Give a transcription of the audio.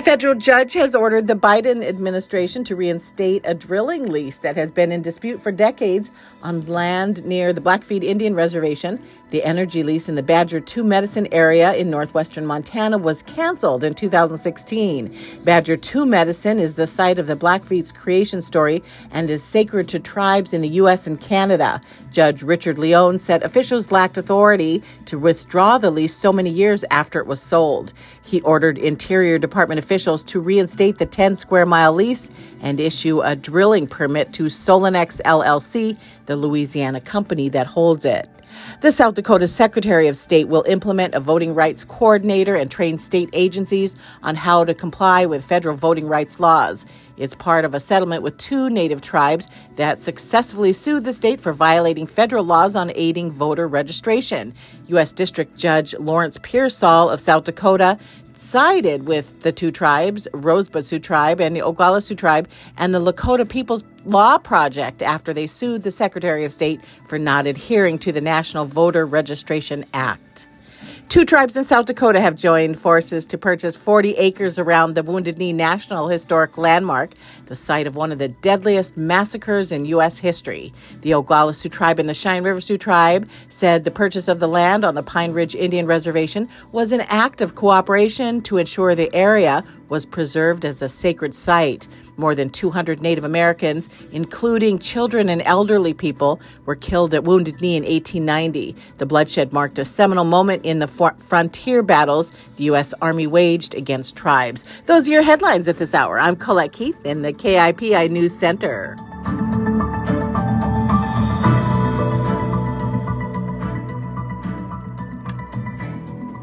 federal judge has ordered the Biden administration to reinstate a drilling lease that has been in dispute for decades on land near the Blackfeet Indian Reservation. The energy lease in the Badger 2 Medicine area in northwestern Montana was canceled in 2016. Badger 2 Medicine is the site of the Blackfeet's creation story and is sacred to tribes in the U.S. and Canada. Judge Richard Leone said officials lacked authority to withdraw the lease so many years after it was sold. He ordered Interior Department officials to reinstate the 10-square-mile lease and issue a drilling permit to Solonex LLC, the Louisiana company that holds it. The South Dakota Secretary of State will implement a voting rights coordinator and train state agencies on how to comply with federal voting rights laws. It's part of a settlement with 2 Native tribes that successfully sued the state for violating federal laws on aiding voter registration. U.S. District Judge Lawrence Pearsall of South Dakota sided with the 2 tribes, Rosebud Sioux Tribe and the Oglala Sioux Tribe, and the Lakota People's Law Project after they sued the Secretary of State for not adhering to the National Voter Registration Act. 2 tribes in South Dakota have joined forces to purchase 40 acres around the Wounded Knee National Historic Landmark, the site of one of the deadliest massacres in U.S. history. The Oglala Sioux Tribe and the Cheyenne River Sioux Tribe said the purchase of the land on the Pine Ridge Indian Reservation was an act of cooperation to ensure the area was preserved as a sacred site. More than 200 Native Americans, including children and elderly people, were killed at Wounded Knee in 1890. The bloodshed marked a seminal moment in the frontier battles the U.S. Army waged against tribes. Those are your headlines at this hour. I'm Colette Keith in the KIPI News Center.